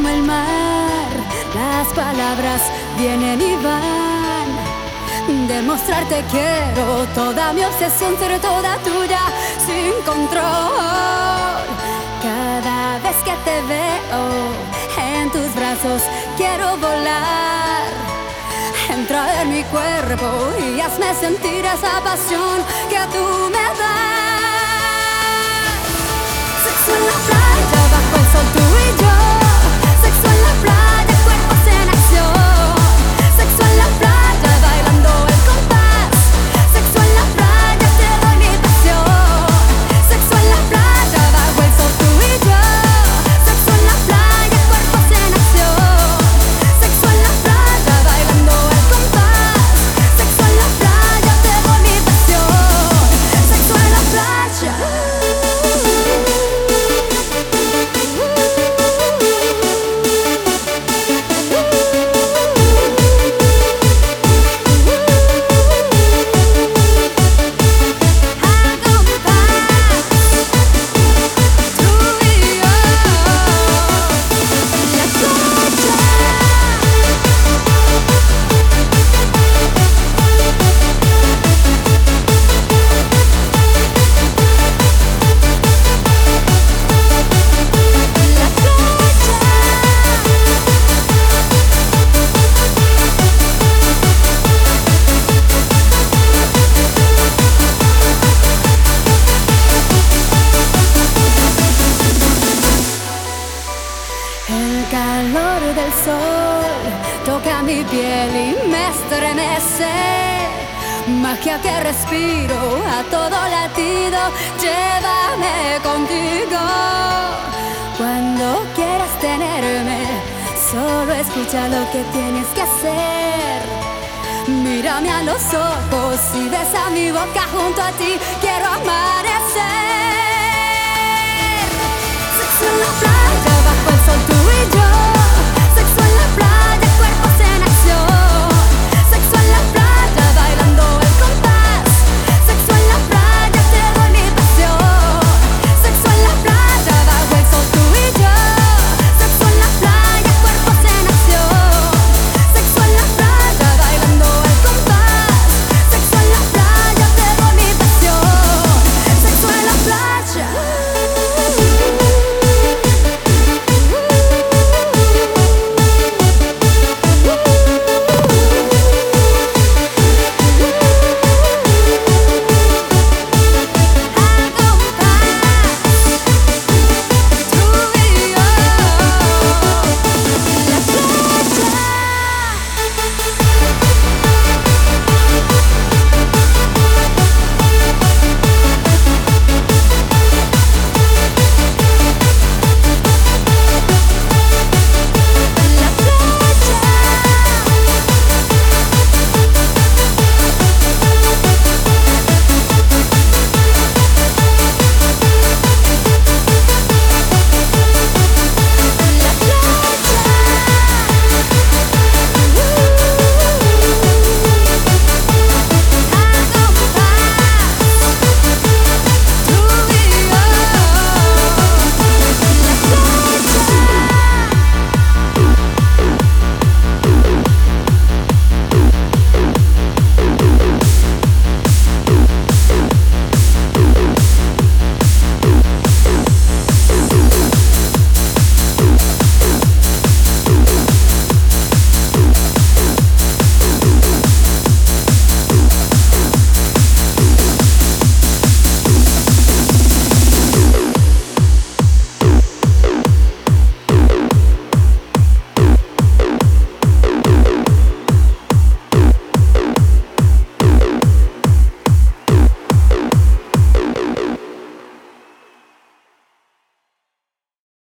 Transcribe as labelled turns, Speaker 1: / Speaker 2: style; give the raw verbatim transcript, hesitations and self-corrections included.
Speaker 1: como el mar, las palabras vienen y van. Demostrarte quiero, toda mi obsesión será toda tuya, sin control. Cada vez que te veo en tus brazos quiero volar. Entra en mi cuerpo y hazme sentir esa pasión que tú me das. Sexo en la playa, bajo el sol, tú y yo. Sexo en la playa, cuerpos en acción. Sexo en la playa, bailando el compás. Sexo en la playa, te doy mi pasión. Sexo en la playa, bajo el sol, tú y yo. Sexo en la playa, cuerpos en acción. Sexo en la playa, bailando el compás. Sexo en la playa, te doy mi pasión. Sexo en la playa. El calor del sol toca mi piel y me estremece. Magia que respiro a todo latido, llévame contigo. Cuando quieras tenerme, solo escucha lo que tienes que hacer. Mírame a los ojos y besa mi boca, junto a ti quiero amanecer. Sexo en la playa, bajo el sol.